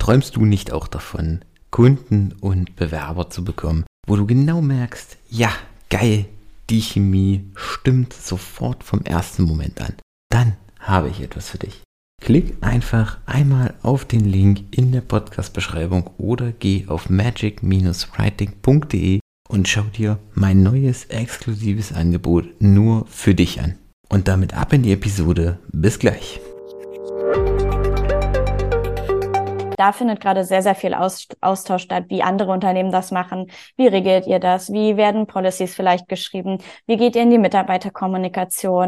Träumst du nicht auch davon, Kunden und Bewerber zu bekommen, wo du genau merkst, ja, geil, die Chemie stimmt sofort vom ersten Moment an? Dann habe ich etwas für dich. Klick einfach einmal auf den Link in der Podcast-Beschreibung oder geh auf magic-writing.de und schau dir mein neues exklusives Angebot nur für dich an. Und damit ab in die Episode. Bis gleich. Da findet gerade sehr, sehr viel Austausch statt, wie andere Unternehmen das machen. Wie regelt ihr das? Wie werden Policies vielleicht geschrieben? Wie geht ihr in die Mitarbeiterkommunikation?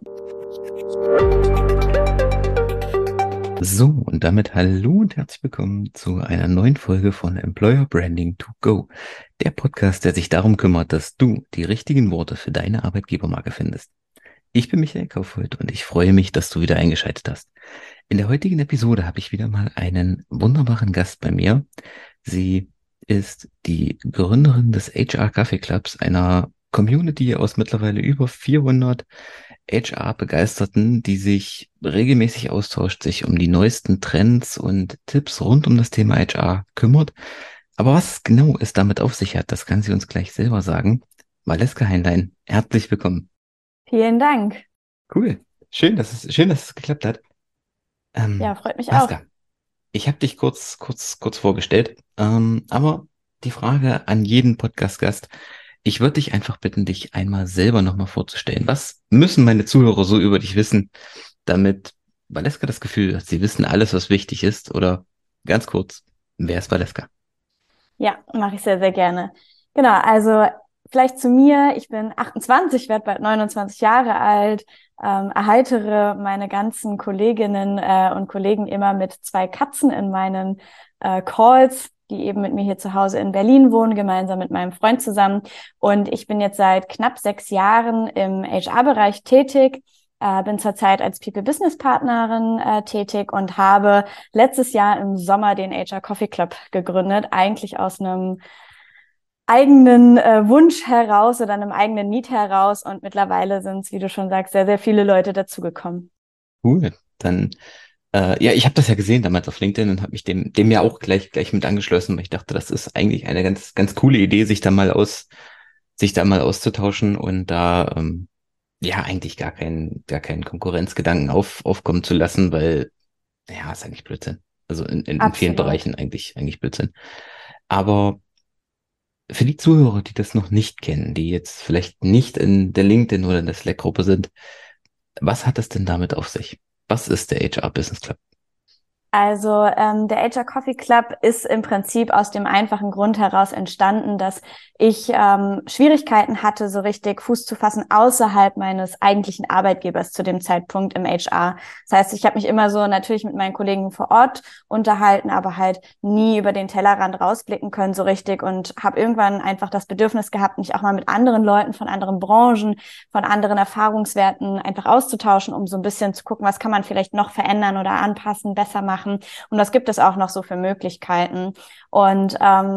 So, und damit hallo und herzlich willkommen zu einer neuen Folge von Employer Branding to Go. Der Podcast, der sich darum kümmert, dass du die richtigen Worte für deine Arbeitgebermarke findest. Ich bin Michael Kaufhold und ich freue mich, dass du wieder eingeschaltet hast. In der heutigen Episode habe ich wieder mal einen wunderbaren Gast bei mir. Sie ist die Gründerin des HR Coffee Clubs, einer Community aus mittlerweile über 400 HR-Begeisterten, die sich regelmäßig austauscht, sich um die neuesten Trends und Tipps rund um das Thema HR kümmert. Aber was genau es damit auf sich hat, das kann sie uns gleich selber sagen. Valeska Heinlein, herzlich willkommen. Vielen Dank. Cool. Schön, dass es geklappt hat. Ja, freut mich auch. Valeska, ich habe dich kurz vorgestellt, aber die Frage an jeden Podcast-Gast, ich würde dich einfach bitten, dich einmal selber nochmal vorzustellen. Was müssen meine Zuhörer so über dich wissen, damit Valeska das Gefühl hat, sie wissen alles, was wichtig ist? Oder ganz kurz, wer ist Valeska? Ja, mache ich sehr, sehr gerne. Genau, also vielleicht zu mir. Ich bin 28, werde bald 29 Jahre alt, erheitere meine ganzen Kolleginnen und Kollegen immer mit 2 Katzen in meinen Calls, die eben mit mir hier zu Hause in Berlin wohnen, gemeinsam mit meinem Freund zusammen. Und ich bin jetzt seit knapp 6 Jahren im HR-Bereich tätig. Bin zurzeit als People-Business-Partnerin tätig und habe letztes Jahr im Sommer den HR Coffee Club gegründet, eigentlich aus einem eigenen Wunsch heraus oder einem eigenen Need heraus. Und mittlerweile sind es, wie du schon sagst, sehr, sehr viele Leute dazugekommen. Cool, dann, ja, ich habe das ja gesehen damals auf LinkedIn und habe mich dem ja auch gleich mit angeschlossen, weil ich dachte, das ist eigentlich eine ganz coole Idee, sich da mal auszutauschen und da, ja, eigentlich gar keinen Konkurrenzgedanken aufkommen zu lassen, weil, ja, ist eigentlich Blödsinn. Also in vielen Absolut. Bereichen eigentlich Blödsinn. Aber für die Zuhörer, die das noch nicht kennen, die jetzt vielleicht nicht in der LinkedIn oder in der Slack-Gruppe sind, was hat es denn damit auf sich? Was ist der HR Business Club? Also der HR Coffee Club ist im Prinzip aus dem einfachen Grund heraus entstanden, dass ich Schwierigkeiten hatte, so richtig Fuß zu fassen außerhalb meines eigentlichen Arbeitgebers zu dem Zeitpunkt im HR. Das heißt, ich habe mich immer so natürlich mit meinen Kollegen vor Ort unterhalten, aber halt nie über den Tellerrand rausblicken können so richtig und habe irgendwann einfach das Bedürfnis gehabt, mich auch mal mit anderen Leuten von anderen Branchen, von anderen Erfahrungswerten einfach auszutauschen, um so ein bisschen zu gucken, was kann man vielleicht noch verändern oder anpassen, besser machen. Und was gibt es auch noch so für Möglichkeiten? Und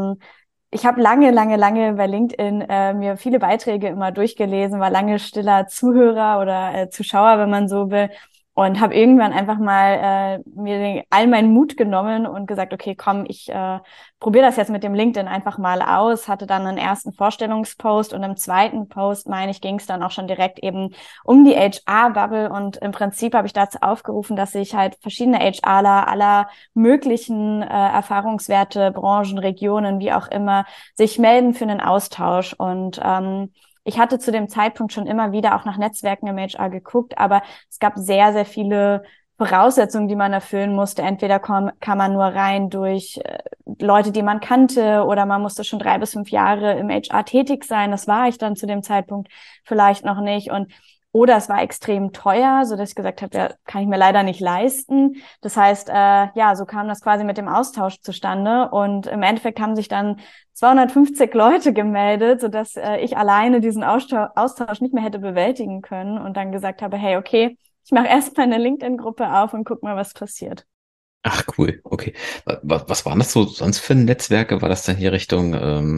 ich habe lange bei LinkedIn mir viele Beiträge immer durchgelesen, war lange stiller Zuhörer oder Zuschauer, wenn man so will. Und habe irgendwann einfach mal mir all meinen Mut genommen und gesagt, okay, komm, ich probiere das jetzt mit dem LinkedIn einfach mal aus. Hatte dann einen ersten Vorstellungspost und im zweiten Post, meine ich, ging es dann auch schon direkt eben um die HR-Bubble. Und im Prinzip habe ich dazu aufgerufen, dass sich halt verschiedene HRler aller möglichen Erfahrungswerte, Branchen, Regionen, wie auch immer, sich melden für einen Austausch. Und ich hatte zu dem Zeitpunkt schon immer wieder auch nach Netzwerken im HR geguckt, aber es gab sehr, sehr viele Voraussetzungen, die man erfüllen musste. Entweder kam man nur rein durch Leute, die man kannte, oder man musste schon 3 bis 5 Jahre im HR tätig sein. Das war ich dann zu dem Zeitpunkt vielleicht noch nicht. Oder es war extrem teuer, so dass ich gesagt habe, ja, kann ich mir leider nicht leisten. Das heißt, ja, so kam das quasi mit dem Austausch zustande. Und im Endeffekt haben sich dann 250 Leute gemeldet, so dass ich alleine diesen Austausch nicht mehr hätte bewältigen können und dann gesagt habe, hey, okay, ich mache erstmal eine LinkedIn-Gruppe auf und guck mal, was passiert. Ach, cool, okay. Was waren das so sonst für Netzwerke? War das dann hier Richtung,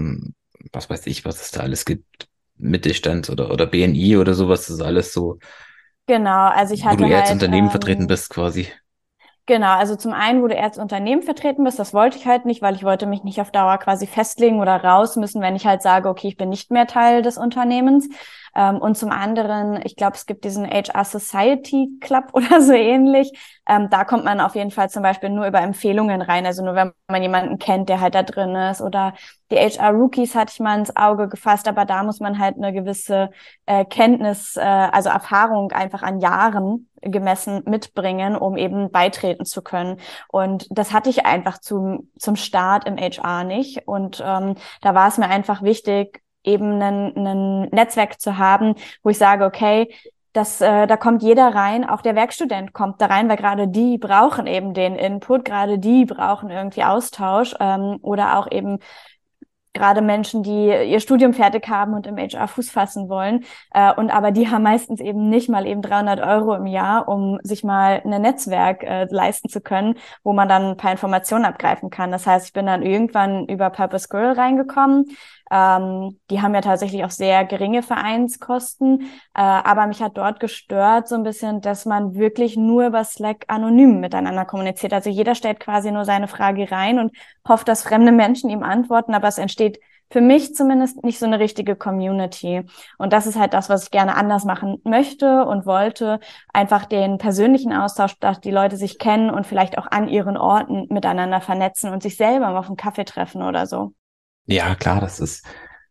was weiß ich, was es da alles gibt? Mittelstand oder BNI oder sowas, das ist alles so, Genau, also ich wo du hatte eher als halt Unternehmen vertreten bist quasi. Genau, also zum einen, wo du erst Unternehmen vertreten bist, das wollte ich halt nicht, weil ich wollte mich nicht auf Dauer quasi festlegen oder raus müssen, wenn ich halt sage, okay, ich bin nicht mehr Teil des Unternehmens. Und zum anderen, ich glaube, es gibt diesen HR Society Club oder so ähnlich. Da kommt man auf jeden Fall zum Beispiel nur über Empfehlungen rein, also nur wenn man jemanden kennt, der halt da drin ist. Oder die HR Rookies hatte ich mal ins Auge gefasst, aber da muss man halt eine gewisse Kenntnis, also Erfahrung einfach an Jahren gemessen mitbringen, um eben beitreten zu können. Und das hatte ich einfach zum Start im HR nicht. Und da war es mir einfach wichtig, eben ein Netzwerk zu haben, wo ich sage, okay, da kommt jeder rein, auch der Werkstudent kommt da rein, weil gerade die brauchen eben den Input, gerade die brauchen irgendwie Austausch oder auch eben gerade Menschen, die ihr Studium fertig haben und im HR Fuß fassen wollen. Und aber die haben meistens eben nicht mal eben 300 Euro im Jahr, um sich mal ein Netzwerk leisten zu können, wo man dann ein paar Informationen abgreifen kann. Das heißt, ich bin dann irgendwann über Purpose Girl reingekommen. Die haben ja tatsächlich auch sehr geringe Vereinskosten, aber mich hat dort gestört so ein bisschen, dass man wirklich nur über Slack anonym miteinander kommuniziert. Also jeder stellt quasi nur seine Frage rein und hofft, dass fremde Menschen ihm antworten, aber es entsteht für mich zumindest nicht so eine richtige Community. Und das ist halt das, was ich gerne anders machen möchte und wollte. Einfach den persönlichen Austausch, dass die Leute sich kennen und vielleicht auch an ihren Orten miteinander vernetzen und sich selber mal auf einen Kaffee treffen oder so. Ja, klar, das ist,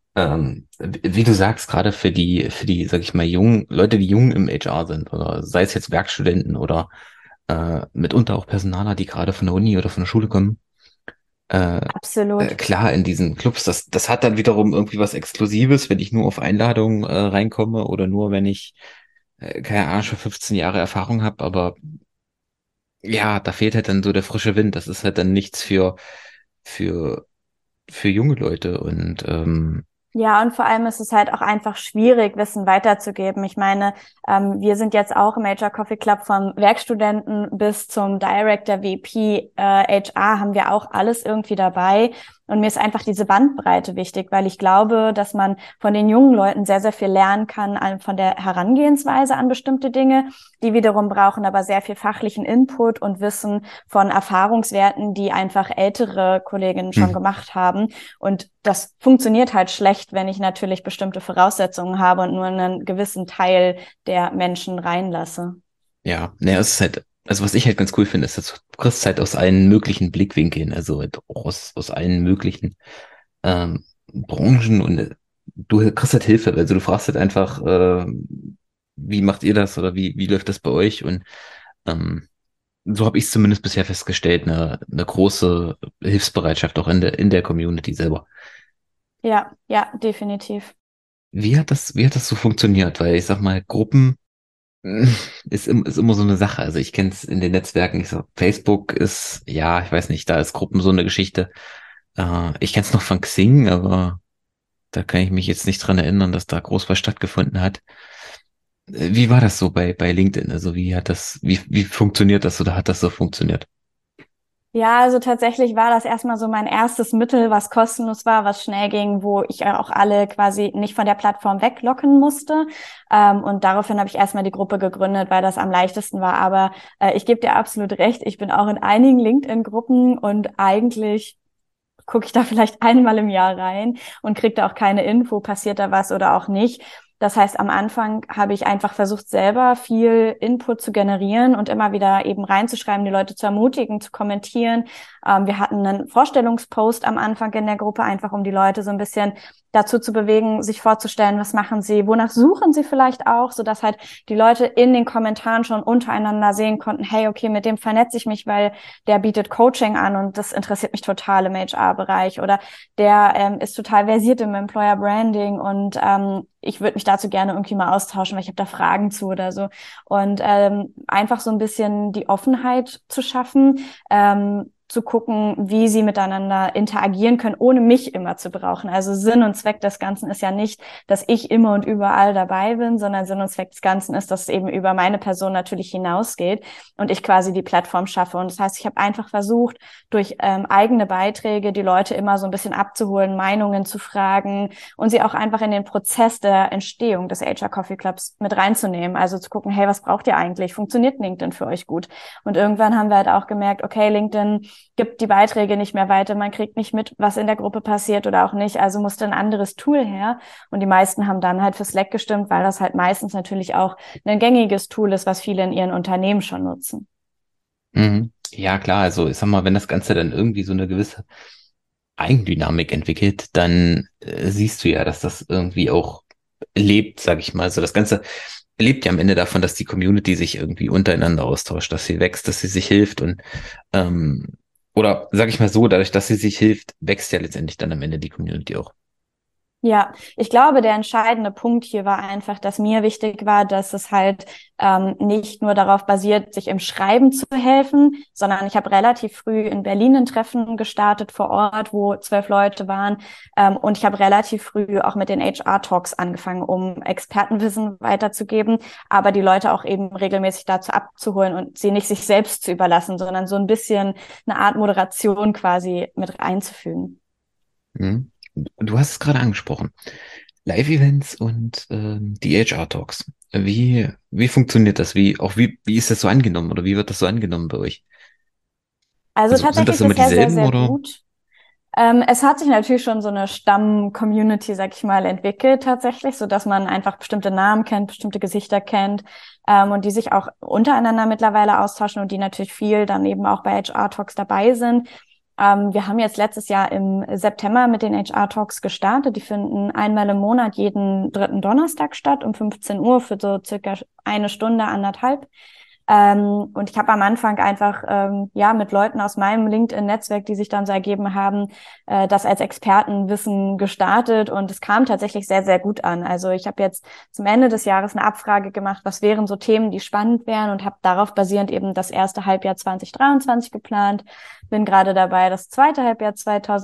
wie du sagst, gerade sag ich mal, jungen, Leute, die jung im HR sind, oder sei es jetzt Werkstudenten oder mitunter auch Personaler, die gerade von der Uni oder von der Schule kommen. Äh, Absolut. klar, in diesen Clubs, das hat dann wiederum irgendwie was Exklusives, wenn ich nur auf Einladung reinkomme oder nur, wenn ich, keine Ahnung, schon 15 Jahre Erfahrung habe, aber ja, da fehlt halt dann so der frische Wind. Das ist halt dann nichts für, für junge Leute und Ja, und vor allem ist es halt auch einfach schwierig, Wissen weiterzugeben. Ich meine, wir sind jetzt auch im HR Coffee Club vom Werkstudenten bis zum Director, VP, HR haben wir auch alles irgendwie dabei. Und mir ist einfach diese Bandbreite wichtig, weil ich glaube, dass man von den jungen Leuten sehr, sehr viel lernen kann von der Herangehensweise an bestimmte Dinge. Die wiederum brauchen aber sehr viel fachlichen Input und Wissen von Erfahrungswerten, die einfach ältere Kolleginnen schon hm, gemacht haben. Und das funktioniert halt schlecht, wenn ich natürlich bestimmte Voraussetzungen habe und nur einen gewissen Teil der Menschen reinlasse. ja, naja, es ist halt, also was ich halt ganz cool finde, ist, dass du kriegst halt aus allen möglichen Blickwinkeln, also halt auch aus allen möglichen Branchen und du kriegst halt Hilfe, also du fragst halt einfach, wie macht ihr das oder wie läuft das bei euch? Und ähm, so habe ich es zumindest bisher festgestellt, eine große Hilfsbereitschaft auch in der Community selber. Ja, ja, definitiv. Wie hat das so funktioniert? Weil ich sag mal, Gruppen ist immer so eine Sache. Also ich kenne es in den Netzwerken. Ich so, Facebook ist, ja, ich weiß nicht, da ist Gruppen so eine Geschichte. Ich kenne es noch von Xing, aber da kann ich mich jetzt nicht dran erinnern, dass da groß was stattgefunden hat. Wie war das so bei LinkedIn? Also wie funktioniert das oder hat das so funktioniert? Ja, also tatsächlich war das erstmal so mein erstes Mittel, was kostenlos war, was schnell ging, wo ich auch alle quasi nicht von der Plattform weglocken musste. Und daraufhin habe ich erstmal die Gruppe gegründet, weil das am leichtesten war. Aber ich gebe dir absolut recht, ich bin auch in einigen LinkedIn-Gruppen und eigentlich gucke ich da vielleicht einmal im Jahr rein und kriege da auch keine Info, passiert da was oder auch nicht. Das heißt, am Anfang habe ich einfach versucht, selber viel Input zu generieren und immer wieder eben reinzuschreiben, die Leute zu ermutigen, zu kommentieren. Wir hatten einen Vorstellungspost am Anfang in der Gruppe, einfach um die Leute so ein bisschen dazu zu bewegen, sich vorzustellen, was machen sie, wonach suchen sie vielleicht auch, sodass halt die Leute in den Kommentaren schon untereinander sehen konnten, hey, okay, mit dem vernetze ich mich, weil der bietet Coaching an und das interessiert mich total im HR-Bereich oder der ist total versiert im Employer Branding und ich würde mich dazu gerne irgendwie mal austauschen, weil ich habe da Fragen zu oder so. Und einfach so ein bisschen die Offenheit zu schaffen, zu gucken, wie sie miteinander interagieren können, ohne mich immer zu brauchen. Also Sinn und Zweck des Ganzen ist ja nicht, dass ich immer und überall dabei bin, sondern Sinn und Zweck des Ganzen ist, dass es eben über meine Person natürlich hinausgeht und ich quasi die Plattform schaffe. Und das heißt, ich habe einfach versucht, durch eigene Beiträge die Leute immer so ein bisschen abzuholen, Meinungen zu fragen und sie auch einfach in den Prozess der Entstehung des HR Coffee Clubs mit reinzunehmen. Also zu gucken, hey, was braucht ihr eigentlich? Funktioniert LinkedIn für euch gut? Und irgendwann haben wir halt auch gemerkt, okay, LinkedIn gibt die Beiträge nicht mehr weiter, man kriegt nicht mit, was in der Gruppe passiert oder auch nicht, also musste ein anderes Tool her. Und die meisten haben dann halt für Slack gestimmt, weil das halt meistens natürlich auch ein gängiges Tool ist, was viele in ihren Unternehmen schon nutzen. Mhm. Ja, klar, also ich sag mal, wenn das Ganze dann irgendwie so eine gewisse Eigendynamik entwickelt, dann siehst du ja, dass das irgendwie auch lebt, sag ich mal. Also das Ganze lebt ja am Ende davon, dass die Community sich irgendwie untereinander austauscht, dass sie wächst, dass sie sich hilft und ähm, oder sag ich mal so, dadurch, dass sie sich hilft, wächst ja letztendlich dann am Ende die Community auch. Ja, ich glaube, der entscheidende Punkt hier war einfach, dass mir wichtig war, dass es halt nicht nur darauf basiert, sich im Schreiben zu helfen, sondern ich habe relativ früh in Berlin ein Treffen gestartet vor Ort, wo 12 Leute waren. Und ich habe relativ früh auch mit den HR-Talks angefangen, um Expertenwissen weiterzugeben, aber die Leute auch eben regelmäßig dazu abzuholen und sie nicht sich selbst zu überlassen, sondern so ein bisschen eine Art Moderation quasi mit einzufügen. Mhm. Du hast es gerade angesprochen. Live-Events und die HR-Talks. Wie funktioniert das? Wie ist das so angenommen oder wie wird das so angenommen bei euch? Also Also sind das tatsächlich immer bisher sehr, dieselben sehr oder? gut. Es hat sich natürlich schon so eine Stamm-Community, sag ich mal, entwickelt tatsächlich, so dass man einfach bestimmte Namen kennt, bestimmte Gesichter kennt, und die sich auch untereinander mittlerweile austauschen und die natürlich viel dann eben auch bei HR-Talks dabei sind. Wir haben jetzt letztes Jahr im September mit den HR-Talks gestartet. Die finden einmal im Monat jeden dritten Donnerstag statt um 15 Uhr für so circa eine Stunde, anderthalb. Und ich habe am Anfang einfach ja mit Leuten aus meinem LinkedIn-Netzwerk, die sich dann so ergeben haben, das als Expertenwissen gestartet und es kam tatsächlich sehr, sehr gut an. Also ich habe jetzt zum Ende des Jahres eine Abfrage gemacht, was wären so Themen, die spannend wären und habe darauf basierend eben das erste Halbjahr 2023 geplant. Bin gerade dabei, das zweite Halbjahr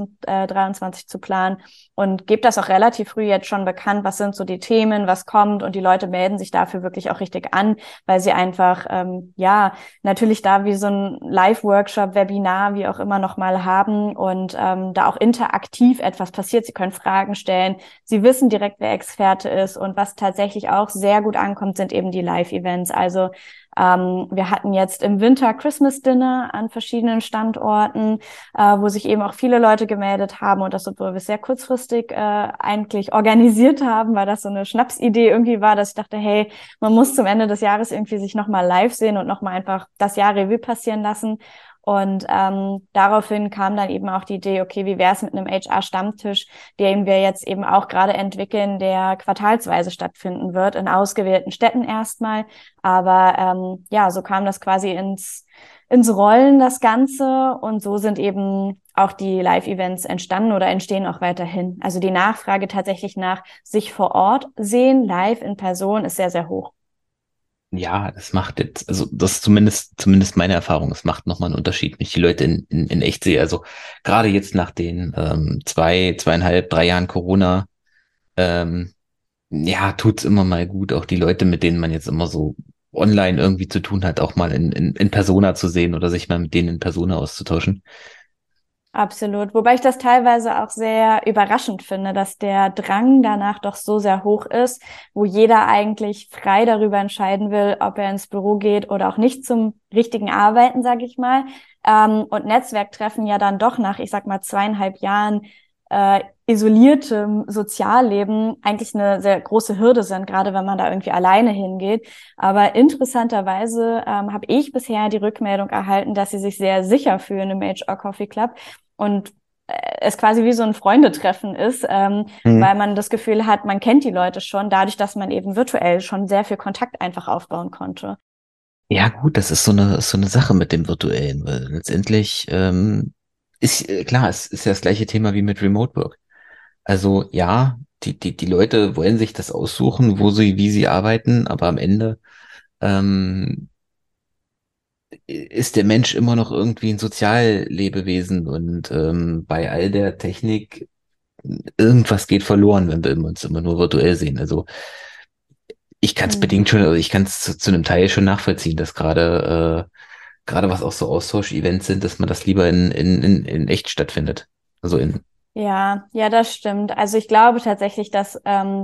2023 zu planen und gebe das auch relativ früh jetzt schon bekannt, was sind so die Themen, was kommt und die Leute melden sich dafür wirklich auch richtig an, weil sie einfach, ja, natürlich da wie so ein Live-Workshop, Webinar, wie auch immer nochmal haben und da auch interaktiv etwas passiert. Sie können Fragen stellen, sie wissen direkt, wer Experte ist und was tatsächlich auch sehr gut ankommt, sind eben die Live-Events. Also wir hatten jetzt im Winter Christmas Dinner an verschiedenen Standorten, wo sich eben auch viele Leute gemeldet haben und das, obwohl wir es sehr kurzfristig eigentlich organisiert haben, weil das so eine Schnapsidee irgendwie war, dass ich dachte, hey, man muss zum Ende des Jahres irgendwie sich nochmal live sehen und nochmal einfach das Jahr Revue passieren lassen. Und daraufhin kam dann eben auch die Idee, okay, wie wäre es mit einem HR-Stammtisch, den wir jetzt eben auch gerade entwickeln, der quartalsweise stattfinden wird, in ausgewählten Städten erstmal. Aber ja, so kam das quasi ins Rollen, das Ganze. Und so sind eben auch die Live-Events entstanden oder entstehen auch weiterhin. Also die Nachfrage tatsächlich nach sich vor Ort sehen, live in Person, ist sehr, sehr hoch. Ja, das macht jetzt, also das ist zumindest meine Erfahrung. Es macht nochmal einen Unterschied, wenn ich die Leute in echt sehe. Also gerade jetzt nach den zweieinhalb, 3 Jahren Corona, ähm, ja, tut's immer mal gut, auch die Leute, mit denen man jetzt immer so online irgendwie zu tun hat, auch mal in Persona zu sehen oder sich mal mit denen in Persona auszutauschen. Absolut. Wobei ich das teilweise auch sehr überraschend finde, dass der Drang danach doch so sehr hoch ist, wo jeder eigentlich frei darüber entscheiden will, ob er ins Büro geht oder auch nicht zum richtigen Arbeiten, sage ich mal. Und Netzwerktreffen ja dann doch nach, ich sag mal, 2,5 Jahren isoliertem Sozialleben eigentlich eine sehr große Hürde sind, gerade wenn man da irgendwie alleine hingeht. Aber interessanterweise habe ich bisher die Rückmeldung erhalten, dass sie sich sehr sicher fühlen im HR Coffee Club und es quasi wie so ein Freundetreffen ist, weil man das Gefühl hat, man kennt die Leute schon, dadurch, dass man eben virtuell schon sehr viel Kontakt einfach aufbauen konnte. Ja, gut, das ist so eine Sache mit dem Virtuellen, weil letztendlich ist klar, es ist ja das gleiche Thema wie mit Remote Work. Also ja, die Leute wollen sich das aussuchen, wie sie arbeiten, aber am Ende ähm, ist der Mensch immer noch irgendwie ein Soziallebewesen und bei all der Technik irgendwas geht verloren, wenn wir uns immer nur virtuell sehen. Also ich kann es bedingt Mhm. schon, also ich kann es zu einem Teil schon nachvollziehen, dass gerade was auch so Austausch-Events sind, dass man das lieber in echt stattfindet. Also in, Ja, ja, das stimmt. Also ich glaube tatsächlich, dass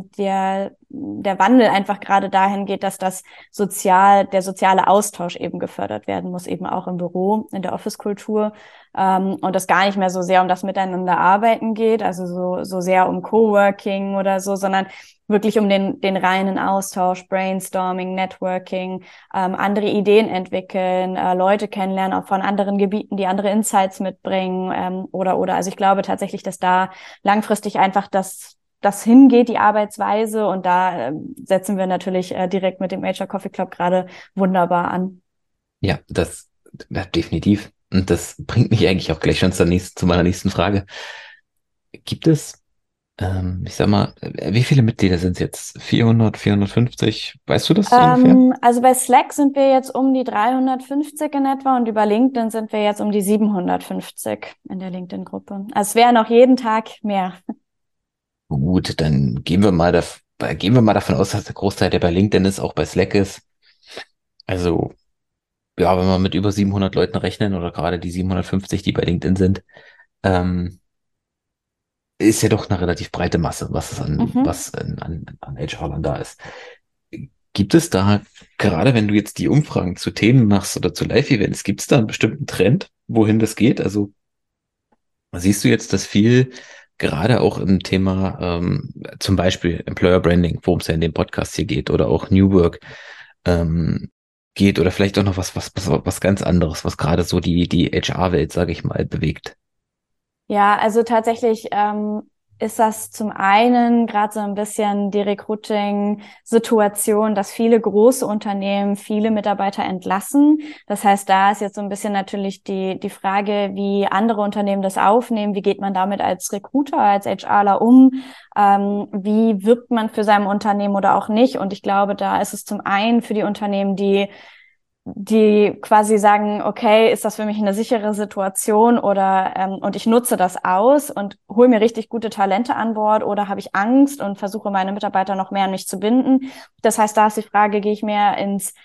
der Wandel einfach gerade dahin geht, dass der soziale Austausch eben gefördert werden muss, eben auch im Büro, in der Office-Kultur. Und das gar nicht mehr so sehr um das Miteinander arbeiten geht, also so sehr um Coworking oder so, sondern wirklich um den reinen Austausch, Brainstorming, Networking, andere Ideen entwickeln, Leute kennenlernen, auch von anderen Gebieten, die andere Insights mitbringen, oder. Also ich glaube tatsächlich, dass da langfristig einfach das hingeht, die Arbeitsweise. Und da setzen wir natürlich direkt mit dem HR Coffee Club gerade wunderbar an. ja, das ja, definitiv. Und das bringt mich eigentlich auch gleich schon zu meiner nächsten Frage. Gibt es, ich sag mal, wie viele Mitglieder sind es jetzt? 400, 450? Weißt du das ungefähr? Also bei Slack sind wir jetzt um die 350 in etwa und über LinkedIn sind wir jetzt um die 750 in der LinkedIn-Gruppe. Also es wären auch jeden Tag mehr. Gut, dann gehen wir mal davon aus, dass der Großteil, der bei LinkedIn ist, auch bei Slack ist. Also, ja, wenn wir mit über 700 Leuten rechnen oder gerade die 750, die bei LinkedIn sind, ähm, ist ja doch eine relativ breite Masse, Mhm. an HR-Lern da ist. Gibt es da, gerade wenn du jetzt die Umfragen zu Themen machst oder zu Live-Events, gibt es da einen bestimmten Trend, wohin das geht? Also siehst du jetzt, dass viel, gerade auch im Thema zum Beispiel Employer Branding, worum es ja in dem Podcast hier geht, oder auch New Work ähm, geht, oder vielleicht auch noch was ganz anderes, was gerade so die HR-Welt, sage ich mal, bewegt? Ja, also tatsächlich ist das zum einen gerade so ein bisschen die Recruiting-Situation, dass viele große Unternehmen viele Mitarbeiter entlassen. Das heißt, da ist jetzt so ein bisschen natürlich die Frage, wie andere Unternehmen das aufnehmen. Wie geht man damit als Recruiter, als HRler um? Wie wirbt man für sein Unternehmen oder auch nicht? Und ich glaube, da ist es zum einen für die Unternehmen, die quasi sagen, okay, ist das für mich eine sichere Situation oder und ich nutze das aus und hole mir richtig gute Talente an Bord oder habe ich Angst und versuche meine Mitarbeiter noch mehr an mich zu binden. Das heißt, da ist die Frage, gehe ich mehr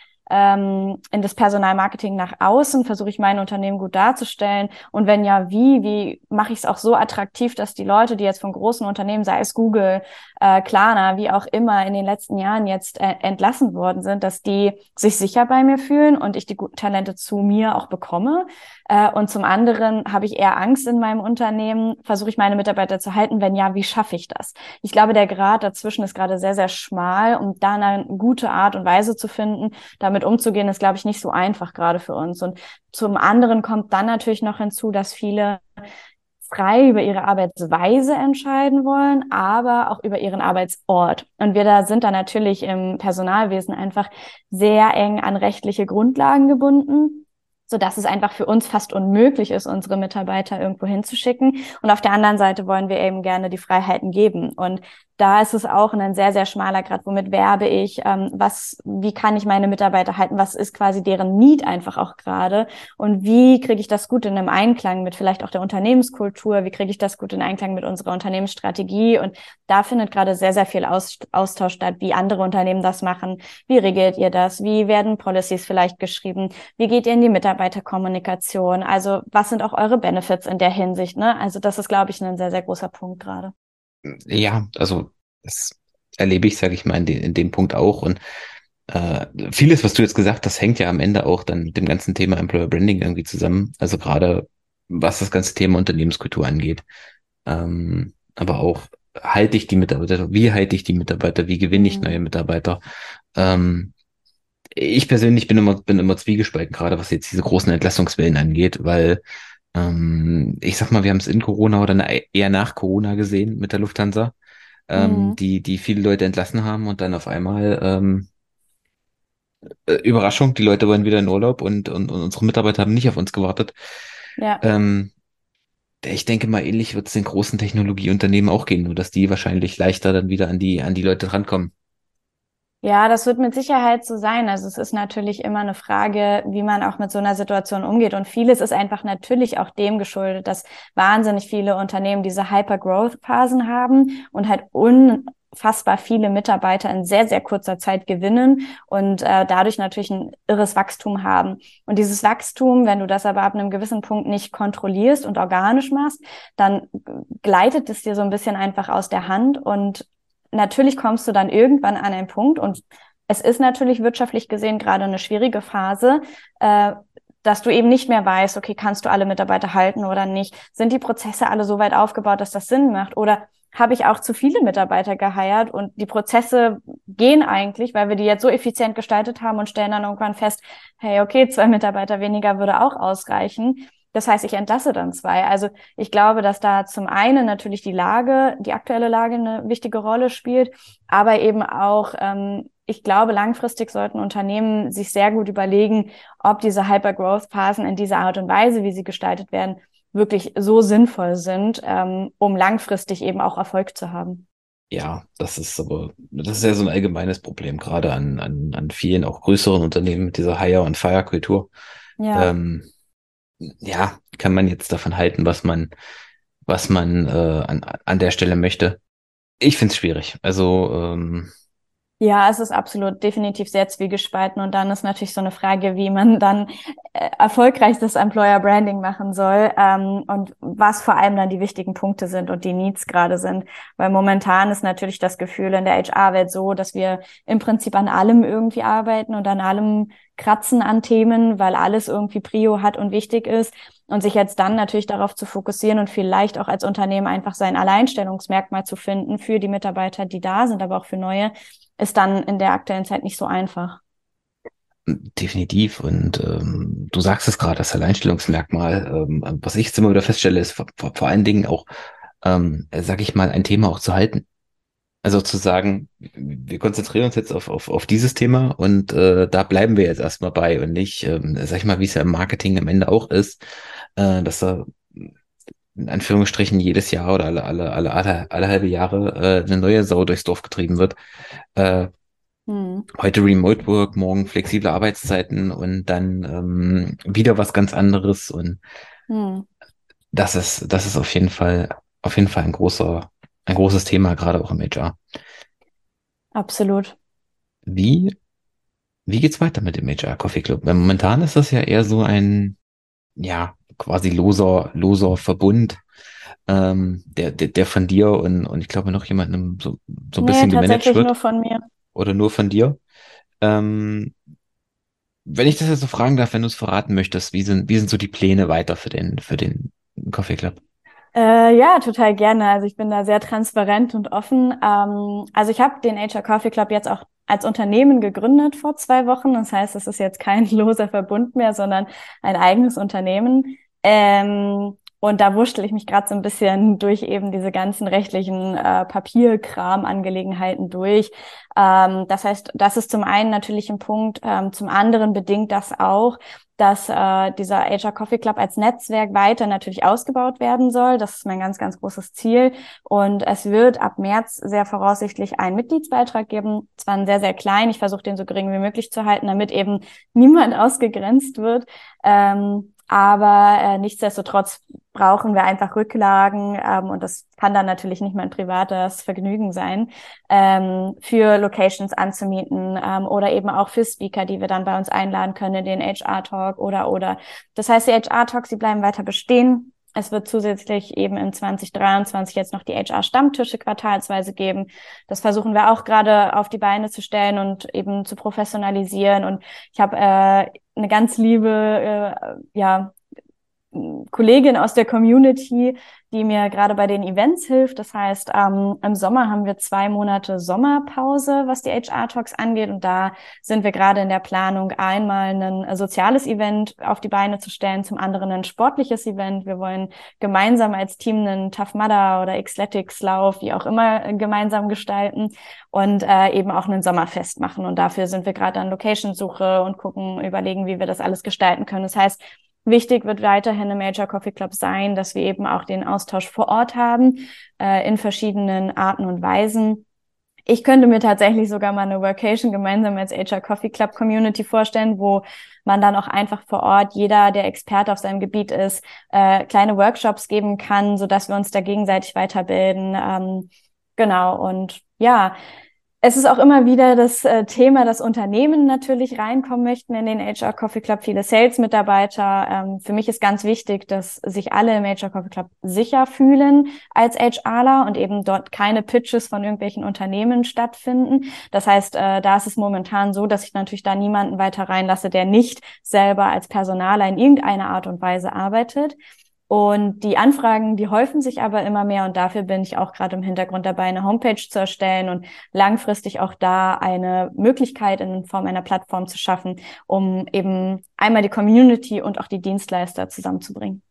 in das Personalmarketing nach außen, versuche ich mein Unternehmen gut darzustellen und wenn ja, wie mache ich es auch so attraktiv, dass die Leute, die jetzt von großen Unternehmen, sei es Google, Klarna, wie auch immer in den letzten Jahren jetzt entlassen worden sind, dass die sich sicher bei mir fühlen und ich die guten Talente zu mir auch bekomme. Und zum anderen habe ich eher Angst in meinem Unternehmen, versuche ich meine Mitarbeiter zu halten, wenn ja, wie schaffe ich das? Ich glaube, der Grad dazwischen ist gerade sehr, sehr schmal, um da eine gute Art und Weise zu finden. Damit umzugehen, ist, glaube ich, nicht so einfach gerade für uns. Und zum anderen kommt dann natürlich noch hinzu, dass viele frei über ihre Arbeitsweise entscheiden wollen, aber auch über ihren Arbeitsort. Und wir da sind da natürlich im Personalwesen einfach sehr eng an rechtliche Grundlagen gebunden, so dass es einfach für uns fast unmöglich ist, unsere Mitarbeiter irgendwo hinzuschicken. Und auf der anderen Seite wollen wir eben gerne die Freiheiten geben. Und da ist es auch ein sehr, sehr schmaler Grad, womit werbe ich, wie kann ich meine Mitarbeiter halten, was ist quasi deren Need einfach auch gerade und wie kriege ich das gut in einem Einklang mit vielleicht auch der Unternehmenskultur, wie kriege ich das gut in Einklang mit unserer Unternehmensstrategie und da findet gerade sehr, sehr viel Austausch statt, wie andere Unternehmen das machen, wie regelt ihr das, wie werden Policies vielleicht geschrieben, wie geht ihr in die Mitarbeiterkommunikation, also was sind auch eure Benefits in der Hinsicht, ne? Also das ist, glaube ich, ein sehr, sehr großer Punkt gerade. Ja, also das erlebe ich, sage ich mal, in dem Punkt auch. Und vieles, was du jetzt gesagt hast, hängt ja am Ende auch dann mit dem ganzen Thema Employer Branding irgendwie zusammen. Also gerade was das ganze Thema Unternehmenskultur angeht. Aber auch halte ich die Mitarbeiter, wie halte ich die Mitarbeiter, wie gewinne ich neue Mhm. Mitarbeiter? Ähm, Ich persönlich bin immer zwiegespalten, gerade was jetzt diese großen Entlassungswellen angeht, weil ich sag mal, wir haben es in Corona oder eher nach Corona gesehen mit der Lufthansa, Mhm. die viele Leute entlassen haben und dann auf einmal Überraschung, die Leute wollen wieder in Urlaub und unsere Mitarbeiter haben nicht auf uns gewartet. Ja. Ähm, Ich denke mal, ähnlich wird es den großen Technologieunternehmen auch gehen, nur dass die wahrscheinlich leichter dann wieder an die Leute drankommen. Ja, das wird mit Sicherheit so sein. Also es ist natürlich immer eine Frage, wie man auch mit so einer Situation umgeht. Und vieles ist einfach natürlich auch dem geschuldet, dass wahnsinnig viele Unternehmen diese Hyper-Growth-Phasen haben und halt unfassbar viele Mitarbeiter in sehr, sehr kurzer Zeit gewinnen und dadurch natürlich ein irres Wachstum haben. Und dieses Wachstum, wenn du das aber ab einem gewissen Punkt nicht kontrollierst und organisch machst, dann gleitet es dir so ein bisschen einfach aus der Hand und natürlich kommst du dann irgendwann an einen Punkt und es ist natürlich wirtschaftlich gesehen gerade eine schwierige Phase, dass du eben nicht mehr weißt, okay, kannst du alle Mitarbeiter halten oder nicht? Sind die Prozesse alle so weit aufgebaut, dass das Sinn macht? Oder habe ich auch zu viele Mitarbeiter geheiert und die Prozesse gehen eigentlich, weil wir die jetzt so effizient gestaltet haben und stellen dann irgendwann fest, hey, okay, 2 Mitarbeiter weniger würde auch ausreichen. Das heißt, ich entlasse dann 2. Also ich glaube, dass da zum einen natürlich die Lage, die aktuelle Lage eine wichtige Rolle spielt, aber eben auch, ich glaube, langfristig sollten Unternehmen sich sehr gut überlegen, ob diese Hyper-Growth-Phasen in dieser Art und Weise, wie sie gestaltet werden, wirklich so sinnvoll sind, um langfristig eben auch Erfolg zu haben. Ja, das ist ja so ein allgemeines Problem, gerade an vielen auch größeren Unternehmen mit dieser Hire- und Fire-Kultur. Ja. Ähm, ja, kann man jetzt davon halten, was man an der Stelle möchte. Ich finde es schwierig. Also, Ja, es ist absolut definitiv sehr zwiegespalten und dann ist natürlich so eine Frage, wie man dann erfolgreich das Employer Branding machen soll, und was vor allem dann die wichtigen Punkte sind und die Needs gerade sind. Weil momentan ist natürlich das Gefühl in der HR-Welt so, dass wir im Prinzip an allem irgendwie arbeiten und an allem kratzen an Themen, weil alles irgendwie Prio hat und wichtig ist. Und sich jetzt dann natürlich darauf zu fokussieren und vielleicht auch als Unternehmen einfach sein Alleinstellungsmerkmal zu finden für die Mitarbeiter, die da sind, aber auch für neue, ist dann in der aktuellen Zeit nicht so einfach. definitiv. Und du sagst es gerade, das Alleinstellungsmerkmal. Was ich jetzt immer wieder feststelle, ist vor allen Dingen auch, sag ich mal, ein Thema auch zu halten. Also zu sagen, wir konzentrieren uns jetzt auf dieses Thema und da bleiben wir jetzt erstmal bei und nicht, sag ich mal, wie es ja im Marketing am Ende auch ist, dass da in Anführungsstrichen jedes Jahr oder alle halbe Jahre eine neue Sau durchs Dorf getrieben wird. Äh, Hm. Heute Remote Work, morgen flexible Arbeitszeiten und dann wieder was ganz anderes. Und Hm. das ist auf jeden Fall ein großes Thema, gerade auch im HR. Absolut. Wie, wie geht's weiter mit dem HR Coffee Club? Weil momentan ist das ja eher so ein, ja, quasi loser Verbund, der von dir und ich glaube noch jemandem so ein Nee, bisschen gemanagt tatsächlich nur wird von mir. oder nur von dir. Ähm, Wenn ich das jetzt so fragen darf, wenn du es verraten möchtest, wie sind so die Pläne weiter für den Coffee Club? Ja, total gerne. Also ich bin da sehr transparent und offen. Also ich habe den HR Coffee Club jetzt auch als Unternehmen gegründet vor 2 Wochen. Das heißt, es ist jetzt kein loser Verbund mehr, sondern ein eigenes Unternehmen. Und da wurschtel ich mich gerade so ein bisschen durch eben diese ganzen rechtlichen Papierkram-Angelegenheiten durch. Das heißt, das ist zum einen natürlich ein Punkt, zum anderen bedingt das auch, dass dieser HR Coffee Club als Netzwerk weiter natürlich ausgebaut werden soll. Das ist mein ganz, ganz großes Ziel. Und es wird ab März sehr voraussichtlich einen Mitgliedsbeitrag geben. Zwar einen sehr, sehr klein. Ich versuche den so gering wie möglich zu halten, damit eben niemand ausgegrenzt wird. Aber nichtsdestotrotz brauchen wir einfach Rücklagen, und das kann dann natürlich nicht mein privates Vergnügen sein, für Locations anzumieten, oder eben auch für Speaker, die wir dann bei uns einladen können in den HR-Talk oder. Das heißt, die HR-Talks, die bleiben weiter bestehen. Es wird zusätzlich eben in 2023 jetzt noch die HR-Stammtische quartalsweise geben. Das versuchen wir auch gerade auf die Beine zu stellen und eben zu professionalisieren. Und ich habe eine ganz liebe, ja, Kollegin aus der Community, die mir gerade bei den Events hilft. Das heißt, im Sommer haben wir 2 Monate Sommerpause, was die HR-Talks angeht. Und da sind wir gerade in der Planung, einmal ein soziales Event auf die Beine zu stellen, zum anderen ein sportliches Event. Wir wollen gemeinsam als Team einen Tough Mudder oder Xletics-Lauf, wie auch immer, gemeinsam gestalten und eben auch ein Sommerfest machen. Und dafür sind wir gerade an Location-Suche und überlegen, wie wir das alles gestalten können. Das heißt, wichtig wird weiterhin im Major Coffee Club sein, dass wir eben auch den Austausch vor Ort haben, in verschiedenen Arten und Weisen. Ich könnte mir tatsächlich sogar mal eine Workation gemeinsam als HR Coffee Club Community vorstellen, wo man dann auch einfach vor Ort, jeder, der Experte auf seinem Gebiet ist, kleine Workshops geben kann, sodass wir uns da gegenseitig weiterbilden. Genau. Und ja, es ist auch immer wieder das Thema, dass Unternehmen natürlich reinkommen möchten in den HR Coffee Club, viele Sales-Mitarbeiter. Für mich ist ganz wichtig, dass sich alle im HR Coffee Club sicher fühlen als HRler und eben dort keine Pitches von irgendwelchen Unternehmen stattfinden. Das heißt, da ist es momentan so, dass ich natürlich da niemanden weiter reinlasse, der nicht selber als Personaler in irgendeiner Art und Weise arbeitet. Und die Anfragen, die häufen sich aber immer mehr und dafür bin ich auch gerade im Hintergrund dabei, eine Homepage zu erstellen und langfristig auch da eine Möglichkeit in Form einer Plattform zu schaffen, um eben einmal die Community und auch die Dienstleister zusammenzubringen.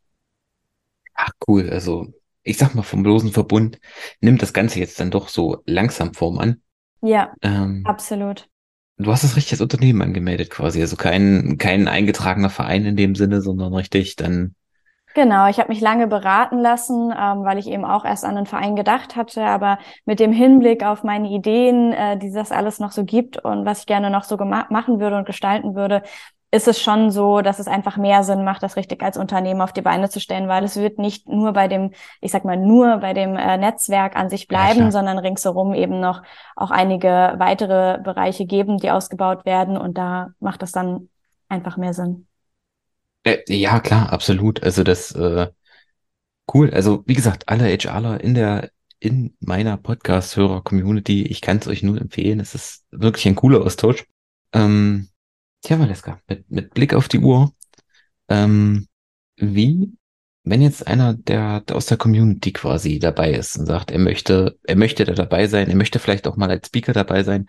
Ach, cool. Also, ich sag mal, vom losen Verbund nimmt das Ganze jetzt dann doch so langsam Form an. Ja, Ähm, absolut. Du hast das richtig als Unternehmen angemeldet quasi. Also kein eingetragener Verein in dem Sinne, sondern richtig dann. Genau, ich habe mich lange beraten lassen, weil ich eben auch erst an einen Verein gedacht hatte, aber mit dem Hinblick auf meine Ideen, die das alles noch so gibt und was ich gerne noch so machen würde und gestalten würde, ist es schon so, dass es einfach mehr Sinn macht, das richtig als Unternehmen auf die Beine zu stellen, weil es wird nicht nur bei dem, ich sag mal, nur bei dem Netzwerk an sich Ja, bleiben, klar. sondern ringsherum eben noch auch einige weitere Bereiche geben, die ausgebaut werden und da macht das dann einfach mehr Sinn. Ja, klar, absolut. Also das cool. Also wie gesagt, alle HRler in meiner Podcast-Hörer-Community, ich kann es euch nur empfehlen. Es ist wirklich ein cooler Austausch. Ähm, Tja, Valeska, mit Blick auf die Uhr, ähm, wie, wenn jetzt einer, der aus der Community quasi dabei ist und sagt, er möchte da dabei sein, er möchte vielleicht auch mal als Speaker dabei sein,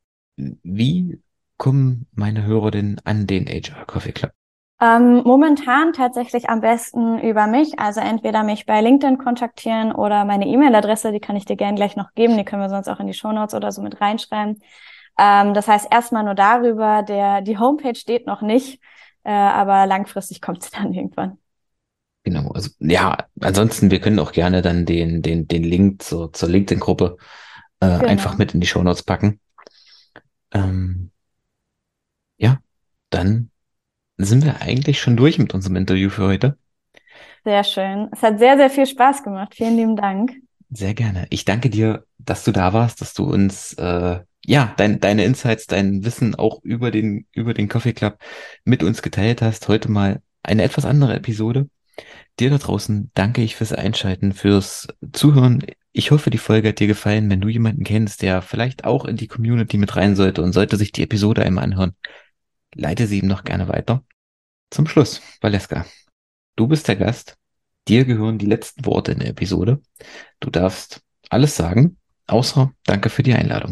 wie kommen meine Hörer denn an den HR Coffee Club? Momentan tatsächlich am besten über mich, also entweder mich bei LinkedIn kontaktieren oder meine E-Mail-Adresse, die kann ich dir gerne gleich noch geben, die können wir sonst auch in die Shownotes oder so mit reinschreiben. Das heißt erstmal nur darüber, die Homepage steht noch nicht, aber langfristig kommt sie dann irgendwann. Genau, also ja, ansonsten, wir können auch gerne dann den Link zur LinkedIn-Gruppe einfach Genau, mit in die Shownotes packen. Ähm, ja, dann sind wir eigentlich schon durch mit unserem Interview für heute. sehr schön. Es hat sehr, sehr viel Spaß gemacht. Vielen lieben Dank. Sehr gerne. Ich danke dir, dass du da warst, dass du uns ja deine Insights, dein Wissen auch über den Coffee Club mit uns geteilt hast. Heute mal eine etwas andere Episode. Dir da draußen danke ich fürs Einschalten, fürs Zuhören. Ich hoffe, die Folge hat dir gefallen. Wenn du jemanden kennst, der vielleicht auch in die Community mit rein sollte und sollte sich die Episode einmal anhören, leite sie ihm noch gerne weiter. Zum Schluss, Valeska, du bist der Gast. Dir gehören die letzten Worte in der Episode. Du darfst alles sagen, außer danke für die Einladung.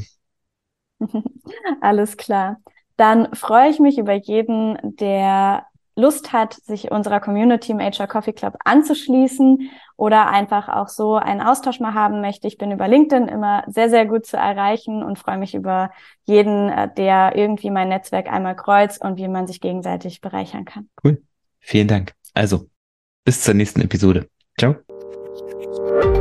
Alles klar. Dann freue ich mich über jeden, der Lust hat, sich unserer Community im HR Coffee Club anzuschließen oder einfach auch so einen Austausch mal haben möchte. Ich bin über LinkedIn immer sehr, sehr gut zu erreichen und freue mich über jeden, der irgendwie mein Netzwerk einmal kreuzt und wie man sich gegenseitig bereichern kann. Cool. Vielen Dank. Also, bis zur nächsten Episode. Ciao.